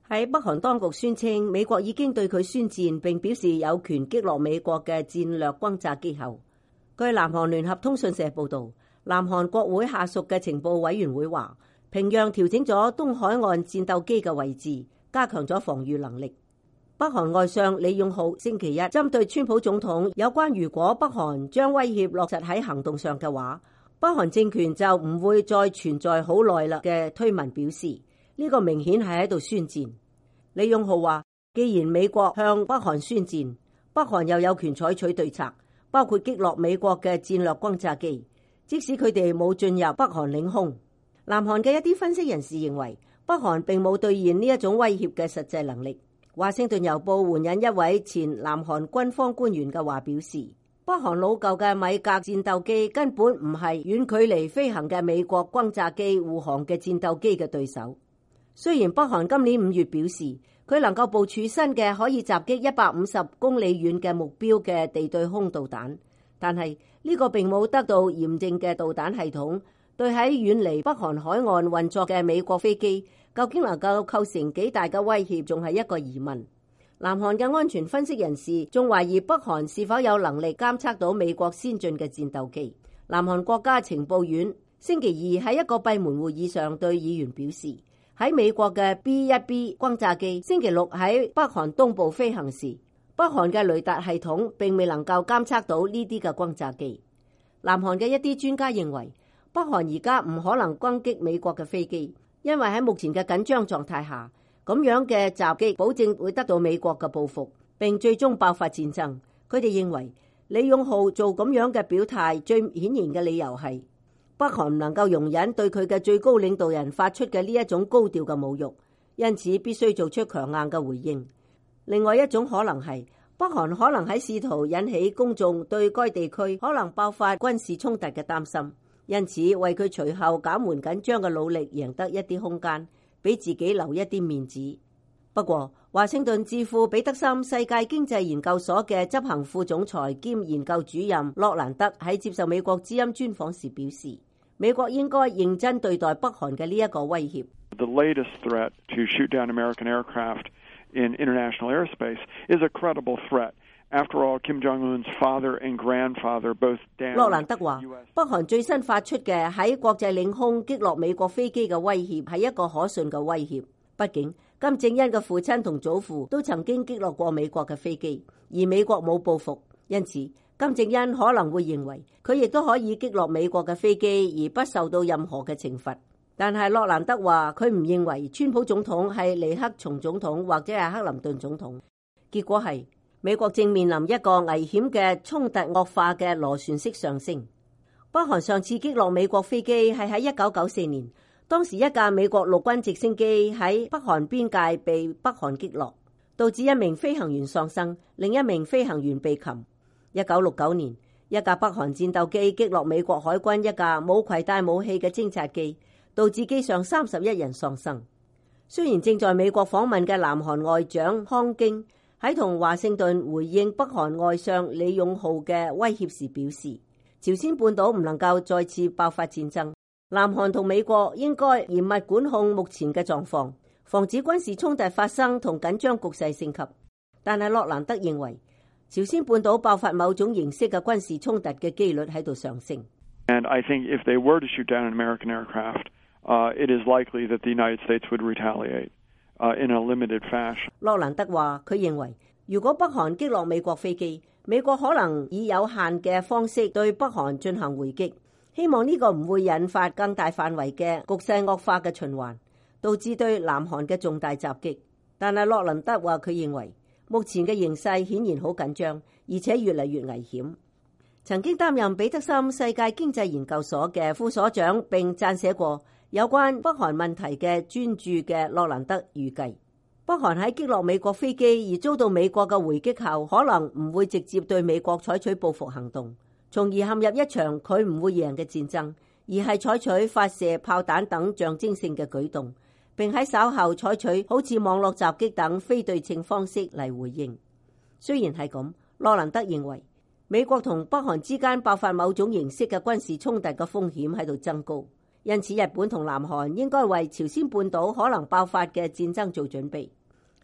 喺北韓當局宣稱美國已經對佢宣戰，並表示有權擊落美國嘅戰略轟炸機後，據南韓聯合通訊社報導，南韓國會下屬嘅情報委員會話，平壤調整咗東海岸戰鬥機嘅位置，加強咗防禦能力。北韓外相李勇浩星期一針對川普總統有關如果北韓將威脅落實喺行動上嘅話，北韓政權就唔會再存在好耐啦嘅推文表示，呢個明顯係喺度宣戰。李勇浩話，既然美國向北韓宣戰，北韓又有權採取對策，包括擊落美國嘅戰略轟炸機，即使佢哋冇進入北韓領空。南韓嘅一啲分析人士認為，北韓並冇兌現呢一種威脅嘅實際能力。華盛頓郵報援引一位前南韓軍方官員嘅話表示，北韓老舊嘅米格戰鬥機根本唔係遠距離飛行嘅美國轟炸機護航嘅戰鬥機嘅對手。雖然北韓今年5月表示佢能夠部署新嘅可以襲擊150公里遠嘅目標嘅地對空導彈，但係呢個並冇得到驗證嘅導彈系統對喺遠離北韓海岸運作嘅美國飛機究竟能夠構成幾大嘅威脅，仲係一個疑問。南韓嘅安全分析人士仲懷疑北韓是否有能力監測到美國先進嘅戰鬥機。南韓國家情報院星期二喺一個閉門會議上對議員表示，喺美國嘅 B-1B 轟炸機星期六喺北韓東部飛行時，北韓嘅雷達系統並未能夠監測到呢啲嘅轟炸機。南韓嘅一啲專家認為，北韓而家唔可能攻擊美國嘅飛機，因為喺目前嘅緊張狀態下，咁樣嘅襲擊保證會得到美國嘅報復，並最終爆發戰爭。佢哋認為李勇浩做咁樣嘅表態，最顯然嘅理由係北韓唔能夠容忍對佢嘅最高領導人發出嘅呢一種高調嘅侮辱，因此必須做出強硬嘅回應。另外一種可能係北韓可能喺試圖引起公眾對該地區可能爆發軍事衝突嘅擔心，因此為佢隨後減緩緊張嘅努力贏得一啲空間，俾自己留一啲面子。不過，華盛頓智庫彼得森世界經濟研究所嘅執行副總裁兼研究主任洛蘭德喺接受美國之音專訪時表示，美國應該認真對待北韓嘅呢一個威脅。 The latest threat to shoot down American aircraft in international airspace is a credible threat. After all, Kim Jong-un's father and grandfather both downed. 洛蘭德話，北韓最新發出嘅喺國際領空擊落美國飛機嘅威脅係一個可信嘅威脅。畢竟金正恩嘅父親同祖父都曾經擊落過美國嘅飛機，而美國冇報復，因此金正恩可能會認為佢亦都可以擊落美國嘅飛機而不受到任何嘅懲罰。但係洛蘭德話，佢唔認為川普總統係尼克松總統或者係克林頓總統。結果係美國正面臨一個危險嘅衝突惡化嘅螺旋式上升。北韓上次擊落美國飛機係喺1994年，當時一架美國陸軍直升機喺北韓邊界被北韓擊落，導致一名飛行員喪生，另一名飛行員被擒。1969年，一架北韓戰鬥機擊落美國海軍一架冇攜帶武器嘅偵察機，導致機上31人喪生。雖然正在美國訪問嘅南韓外長康京喺同華盛頓回應北韓外相李勇浩嘅威脅時表示，朝鮮半島唔能夠再次爆發戰爭，南韓同美國應該嚴密管控目前嘅狀況，防止軍事衝突發生同緊張局勢升級。但係洛蘭德認為，朝鮮半島爆發某種形式嘅軍事衝突嘅機率喺度上升。 And I think if they were to shoot down an American aircraft, it is likely that the United States would retaliate in a limited fashion. 洛蘭德話，佢認為如果北韓擊落美國飛機，美國可能以有限嘅方式對北韓進行回擊，希望呢個唔會引發更大範圍嘅局勢惡化嘅循環，導致對南韓嘅重大襲擊。但係洛蘭德話，佢認為目前嘅形勢顯然好緊張，而且越嚟越危險。曾經擔任彼得森世界經濟研究所嘅副所長並撰寫過有關北韓問題嘅專著嘅洛蘭德預計，北韓喺擊落美國飛機而遭到美國嘅回擊後，可能唔會直接對美國採取報復行動，從而陷入一場佢唔會贏嘅戰爭，而係採取發射炮彈等象徵性嘅舉動，並喺稍後採取好似網絡襲擊等非對稱方式嚟回應。雖然係咁，洛蘭德認為美國同北韓之間爆發某種形式嘅軍事衝突嘅風險喺度增高，因此日本同南韓應該為朝鮮半島可能爆發嘅戰爭做準備。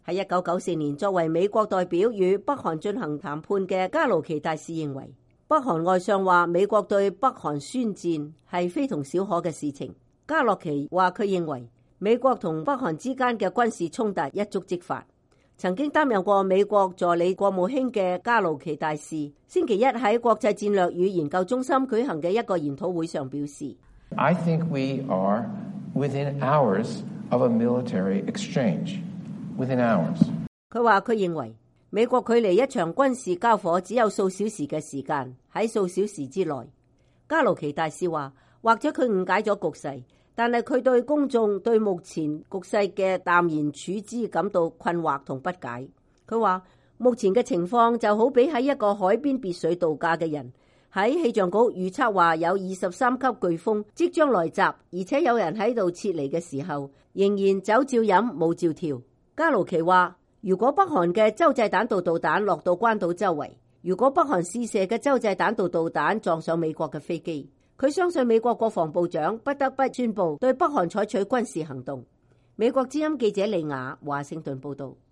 喺1994年作為美國代表與北韓進行談判嘅加魯奇大使認為，北韓外相話美國對北韓宣戰係非同小可嘅事情。加洛奇話佢認為美國同北韓之間嘅軍事衝突一觸即發。曾經擔任過美國助理國務卿嘅加魯奇大使，星期一喺國際戰略與研究中心舉行嘅一個研討會上表示， I think we are within hours of a military exchange. Within hours. 佢話佢認為美國距離一場軍事交火只有數小時嘅時間，喺數小時之內。加魯奇大使話，或者佢誤解咗局勢，但係佢對公眾對目前局勢嘅淡然處之感到困惑同不解。佢話目前嘅情況就好比喺一個海邊別墅度假嘅人，喺氣象局預測話有23級颶風即將來襲，而且有人喺度撤離嘅時候，仍然酒照飲冇照跳。加魯奇話，如果北韓嘅洲際彈道導彈落到關島周圍，如果北韓試射嘅洲際彈道導彈撞上美國嘅飛機，佢相信美國國防部長不得不宣布對北韓採取軍事行動。美國之音記者李雅華盛頓報道。